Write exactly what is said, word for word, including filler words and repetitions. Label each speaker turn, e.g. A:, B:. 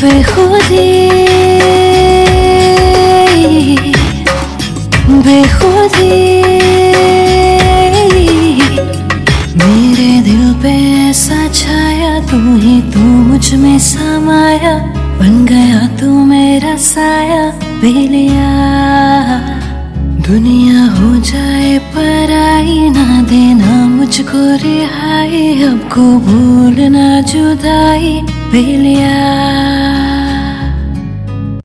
A: बेखुदी बेखुदी मेरे दिल पे ऐसा छाया, तू ही तू मुझ में समाया, बन गया तू मेरा साया बेलिया। दुनिया हो जाए पराई, ना देना मुझको रिहाई, अब को भूलना जुदाई बेलिया।